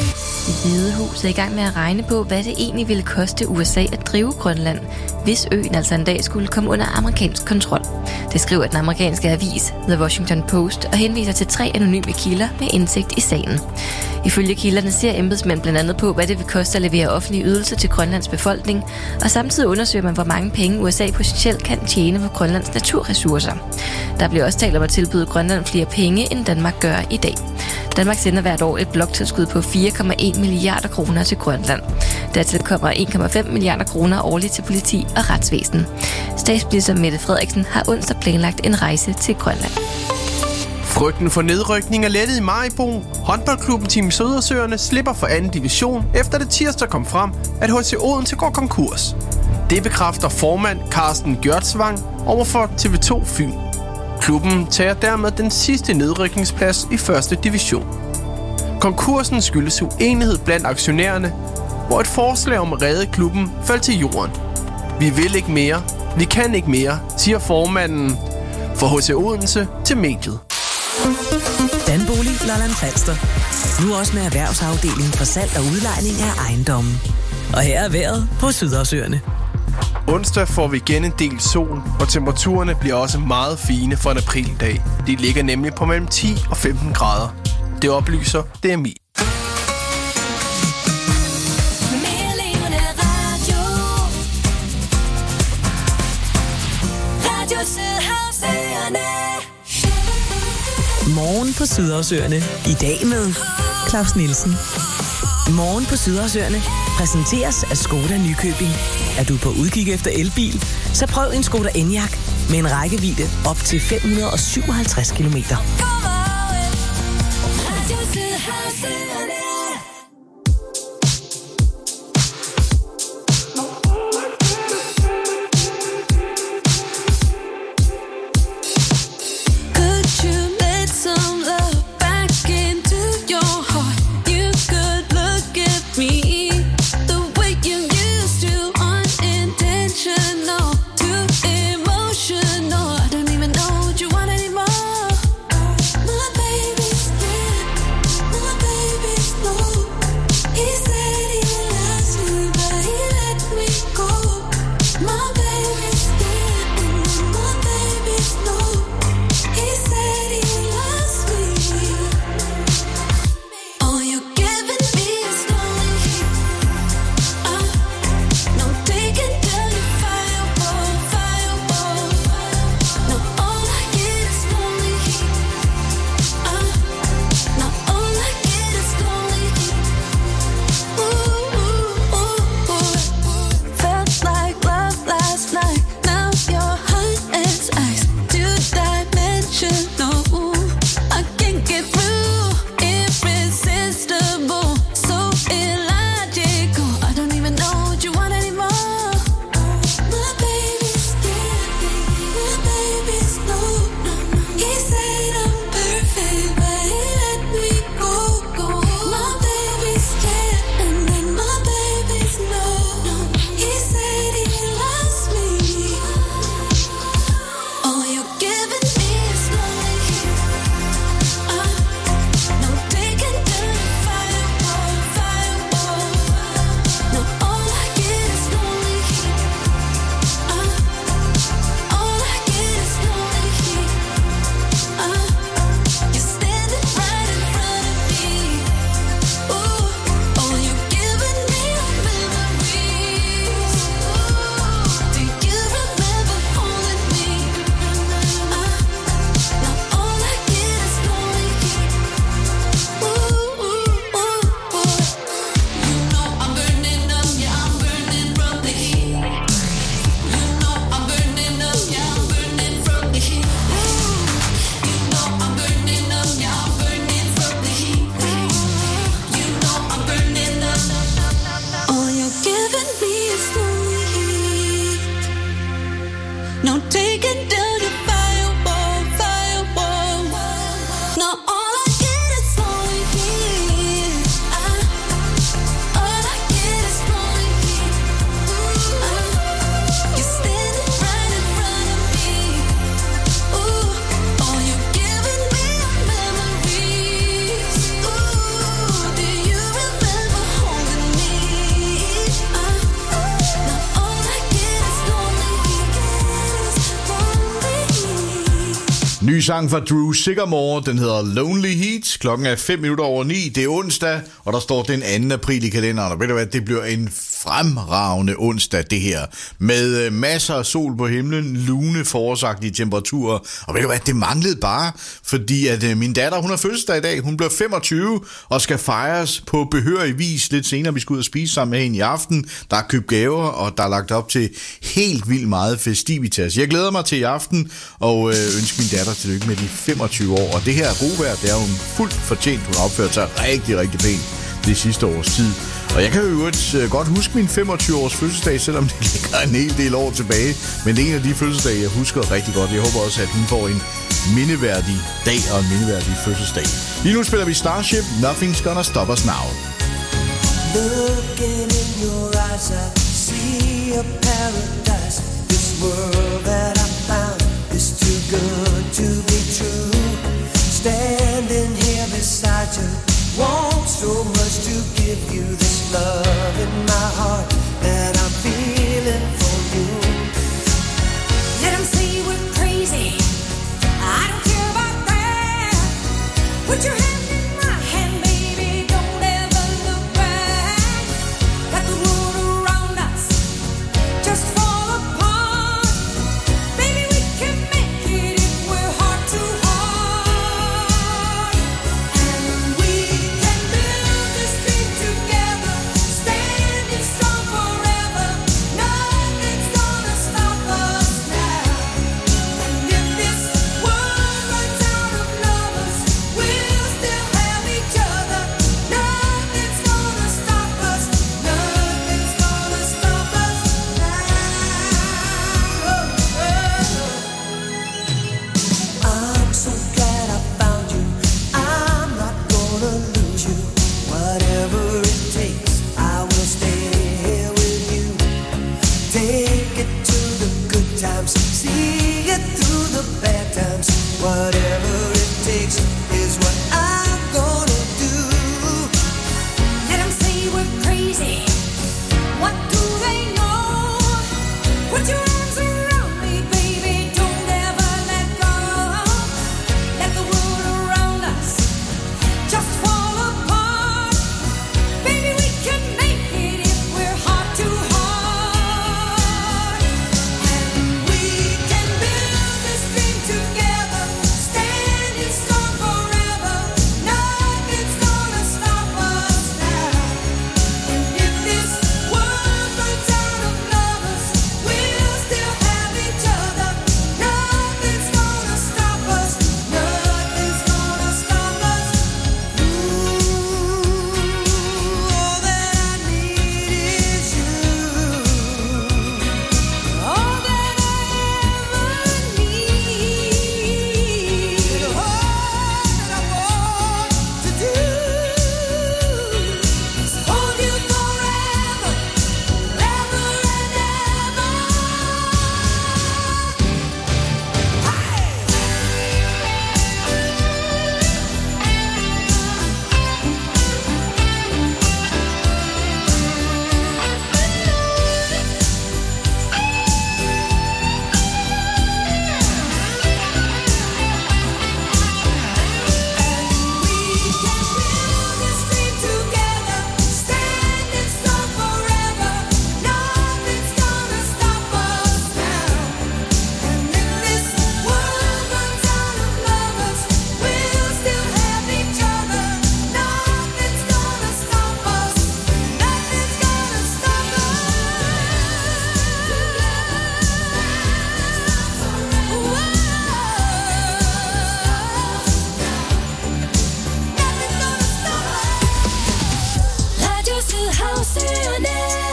i Hvide Hus er i gang med at regne på, hvad det egentlig ville koste U S A at drive Grønland, hvis øen altså en dag skulle komme under amerikansk kontrol. Det skriver den amerikanske avis The Washington Post og henviser til tre anonyme kilder med indsigt i sagen. Ifølge kilderne ser embedsmænd blandt andet på, hvad det vil koste at levere offentlige ydelser til Grønlands befolkning, og samtidig undersøger man, hvor mange penge U S A potentielt kan tjene på Grønlands naturressourcer. Der bliver også talt om at tilbyde Grønland flere penge, end Danmark gør i dag. Danmark sender hvert år et bloktilskud på fire komma en milliarder kroner til Grønland. Dertil kommer en komma fem milliarder kroner årligt til politi og retsvæsen. Statsminister Mette Frederiksen har onsdag planlagt en rejse til Grønland. Frygten for nedrykning er lettet i Maribo. Håndboldklubben Team Sødersøerne slipper for anden division, efter det tirsdag kom frem, at H C Odense går konkurs. Det bekræfter formand Carsten Gjørtsvang overfor T V to Fyn. Klubben tager dermed den sidste nedrykningsplads i første division. Konkursen skyldes uenighed blandt aktionærerne, hvor et forslag om at redde klubben faldt til jorden. Vi vil ikke mere, vi kan ikke mere, siger formanden for H C Odense til mediet. Danbolig Lolland Falster. Nu også med erhvervsafdelingen for salg og udlejning af ejendommen. Og her er vejret på Sydhavsøerne. Onsdag får vi igen en del sol, og temperaturerne bliver også meget fine for en aprildag. De ligger nemlig på mellem ti og femten grader. Det oplyser D M I. Morgen på Sydhavsøerne. I dag med Claus Nielsen. Morgen på Sydhavsøerne præsenteres af Skoda Nykøbing. Er du på udkig efter elbil? Så prøv en Skoda Enyaq med en rækkevidde op til fem hundrede og syvoghalvtreds kilometer. Ny sang fra Drew Sigamore, den hedder Lonely Heat. Klokken er fem minutter over ni, det er onsdag, og der står den anden april i kalenderen. Og ved du hvad, det bliver en fremragende onsdag, det her. Med masser af sol på himlen, lune forårsagtige temperaturer. Og ved du hvad, det manglede bare, fordi at min datter, hun har fødselsdag i dag. Hun bliver femogtyve og skal fejres på behørig vis lidt senere. Vi skal ud og spise sammen med hende i aften. Der er købt gaver, og der er lagt op til helt vildt meget festivitas. Jeg glæder mig til i aften og øh, ønsker min datter tillykke med de femogtyve år. Og det her gode vejr, det er hun fuldt fortjent. Hun har opført sig rigtig, rigtig pænt det sidste års tid. Og jeg kan jo øh, godt huske min femogtyve års fødselsdag, selvom det ligger en hel del år tilbage. Men det er en af de fødselsdage, jeg husker rigtig godt. Jeg håber også, at hun får en mindeværdig dag og en mindeværdig fødselsdag. Lige nu spiller vi Starship, Nothing's Gonna Stop Us Now. Looking in your eyes, I see a paradise. This world that I found is too good to be true. Standing here beside you, want so much to give you this love in my heart that I'm feeling for you. Let them say we're crazy, I don't care about that. Put your hand in my hand, baby, don't ever look back. Let the world around us just fall apart. Baby, we can make it if we're heart to heart. And we can build this dream together, standing strong forever. Nothing's gonna stop us now. And if this world runs out of lovers, we'll still have each other. Nothing's gonna stop us. Nothing's gonna stop us now. I'm so glad I found you. I'm not gonna lose you. Whatever it takes, I will stay here with you. Take it to the good times, see it through the bad times. Whatever it takes is what I'm gonna do. Let them say we're crazy. What do they know? Put your arms around me, baby. Don't ever let go. Let the world around us just fall apart. Baby, we can make it if we're heart to heart. And we can build this dream together, standing strong forever. Nothing's gonna stop us now. And if this world runs out of lovers, we'll still have each other. Nothing's gonna stop us. Nothing's gonna stop us. Ooh, all that I need is you. All that I ever need. All that I want to do is hold you forever, forever and ever. This dream together, standing strong forever. Nothing's gonna stop us now. And if this world runs out of lovers, we'll still have each other. Nothing's gonna stop us. Nothing's gonna stop Radio Sydhavsøerne.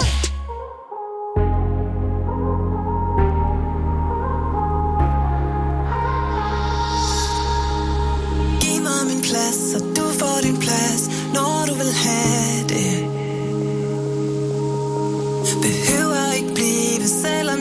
Giv mig min plads, så du får din plads, når du vil have det. Behøver